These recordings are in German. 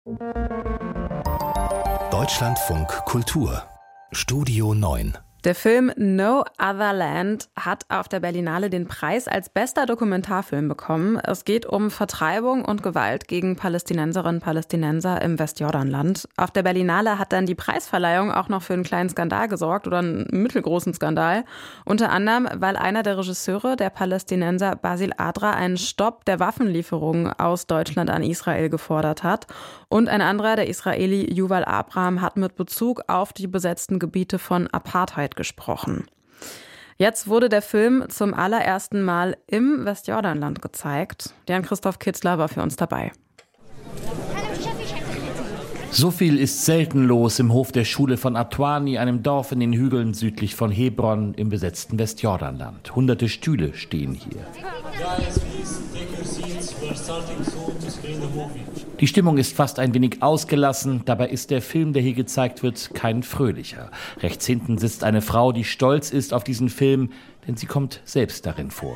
Deutschlandfunk Kultur Studio 9. Der Film No Other Land hat auf der Berlinale den Preis als bester Dokumentarfilm bekommen. Es geht um Vertreibung und Gewalt gegen Palästinenserinnen und Palästinenser im Westjordanland. Auf der Berlinale hat dann die Preisverleihung auch noch für einen kleinen Skandal gesorgt oder einen mittelgroßen Skandal. Unter anderem, weil einer der Regisseure, der Palästinenser Basil Adra, einen Stopp der Waffenlieferungen aus Deutschland an Israel gefordert hat. Und ein anderer, der Israeli Yuval Abraham, hat mit Bezug auf die besetzten Gebiete von Apartheid gesprochen. Jetzt wurde der Film zum allerersten Mal im Westjordanland gezeigt. Jan-Christoph Kitzler war für uns dabei. So viel ist selten los im Hof der Schule von Atwani, einem Dorf in den Hügeln südlich von Hebron im besetzten Westjordanland. Hunderte Stühle stehen hier. Die Stimmung ist fast ein wenig ausgelassen. Dabei ist der Film, der hier gezeigt wird, kein fröhlicher. Rechts hinten sitzt eine Frau, die stolz ist auf diesen Film, denn sie kommt selbst darin vor.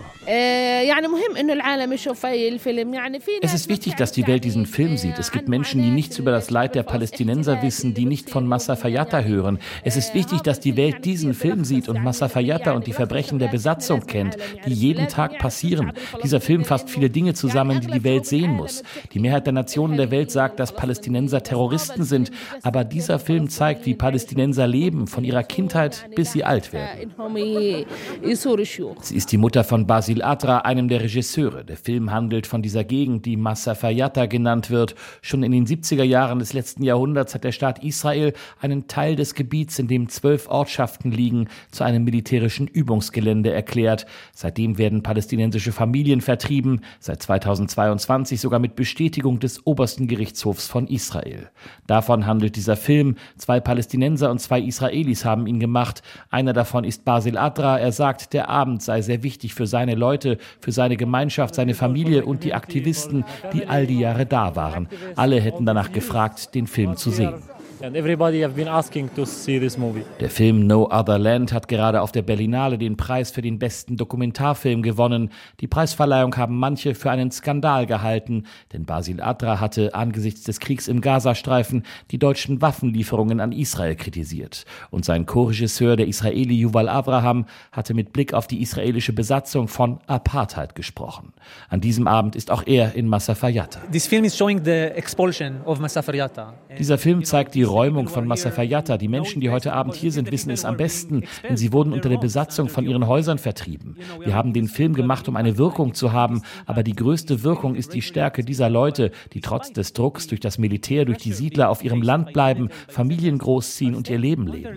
Es ist wichtig, dass die Welt diesen Film sieht. Es gibt Menschen, die nichts über das Leid der Palästinenser wissen, die nicht von Massa Fayyata hören. Es ist wichtig, dass die Welt diesen Film sieht und Massa Fayyata und die Verbrechen der Besatzung kennt, die jeden Tag passieren. Dieser Film fasst viele Dinge zusammen, die die Welt sehen muss. Die Mehrheit der Nationen der Welt sagt, dass Palästinenser Terroristen sind. Aber dieser Film zeigt, wie Palästinenser leben, von ihrer Kindheit bis sie alt werden. Sie ist die Mutter von Basil Adra, einem der Regisseure. Der Film handelt von dieser Gegend, die Massa Fayyata genannt wird. Schon in den 70er Jahren des letzten Jahrhunderts hat der Staat Israel einen Teil des Gebiets, in dem 12 Ortschaften liegen, zu einem militärischen Übungsgelände erklärt. Seitdem werden palästinensische Familien vertrieben, seit 2022 sogar mit Bestätigung des obersten Gerichtshofs von Israel. Davon handelt dieser Film. 2 Palästinenser und 2 Israelis haben ihn gemacht. Einer davon ist Basil Adra. Er sagt, der Abend sei sehr wichtig für seine Leute, für seine Gemeinschaft, seine Familie und die Aktivisten, die all die Jahre da waren. Alle hätten danach gefragt, den Film zu sehen. Der Film No Other Land hat gerade auf der Berlinale den Preis für den besten Dokumentarfilm gewonnen. Die Preisverleihung haben manche für einen Skandal gehalten, denn Basil Adra hatte angesichts des Kriegs im Gazastreifen die deutschen Waffenlieferungen an Israel kritisiert. Und sein Co-Regisseur, der Israeli Yuval Abraham, hatte mit Blick auf die israelische Besatzung von Apartheid gesprochen. An diesem Abend ist auch er in Massa Fayyata. Dieser Film zeigt die Räumung von Massa Fayyata. Die Menschen, die heute Abend hier sind, wissen es am besten, denn sie wurden unter der Besatzung von ihren Häusern vertrieben. Wir haben den Film gemacht, um eine Wirkung zu haben, aber die größte Wirkung ist die Stärke dieser Leute, die trotz des Drucks durch das Militär, durch die Siedler auf ihrem Land bleiben, Familien großziehen und ihr Leben leben.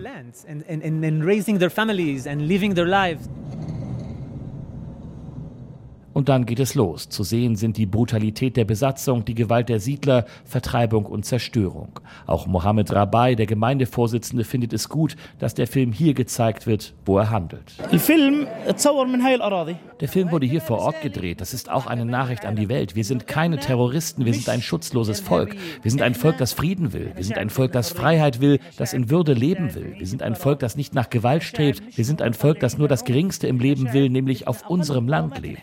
Und dann geht es los. Zu sehen sind die Brutalität der Besatzung, die Gewalt der Siedler, Vertreibung und Zerstörung. Auch Mohammed Rabai, der Gemeindevorsitzende, findet es gut, dass der Film hier gezeigt wird, wo er handelt. Der Film wurde hier vor Ort gedreht. Das ist auch eine Nachricht an die Welt. Wir sind keine Terroristen, wir sind ein schutzloses Volk. Wir sind ein Volk, das Frieden will. Wir sind ein Volk, das Freiheit will, das in Würde leben will. Wir sind ein Volk, das nicht nach Gewalt strebt. Wir sind ein Volk, das nur das Geringste im Leben will, nämlich auf unserem Land leben.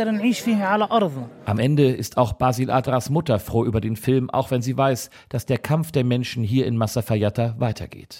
Am Ende ist auch Basil Adras Mutter froh über den Film, auch wenn sie weiß, dass der Kampf der Menschen hier in Massa Fayyata weitergeht.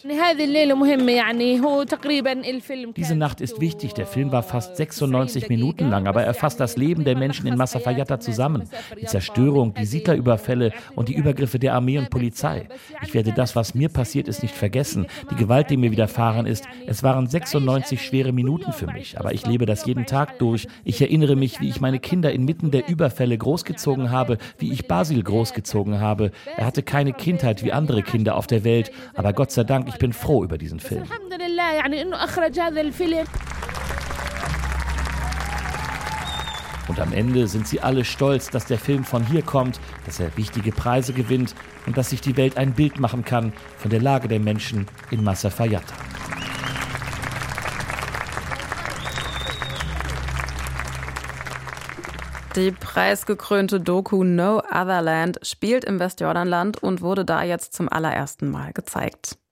Diese Nacht ist wichtig. Der Film war fast 96 Minuten lang, aber er fasst das Leben der Menschen in Massa Fayyata zusammen. Die Zerstörung, die Siedlerüberfälle und die Übergriffe der Armee und Polizei. Ich werde das, was mir passiert ist, nicht vergessen. Die Gewalt, die mir widerfahren ist. Es waren 96 schwere Minuten für mich, aber ich lebe das jeden Tag durch. Ich erinnere mich, wie ich meine Kinder inmitten der Überfälle großgezogen habe, wie ich Basil großgezogen habe. Er hatte keine Kindheit wie andere Kinder auf der Welt, aber Gott sei Dank, ich bin froh über diesen Film. Und am Ende sind sie alle stolz, dass der Film von hier kommt, dass er wichtige Preise gewinnt und dass sich die Welt ein Bild machen kann von der Lage der Menschen in Massa Fayyata. Die preisgekrönte Doku No Other Land spielt im Westjordanland und wurde da jetzt zum allerersten Mal gezeigt.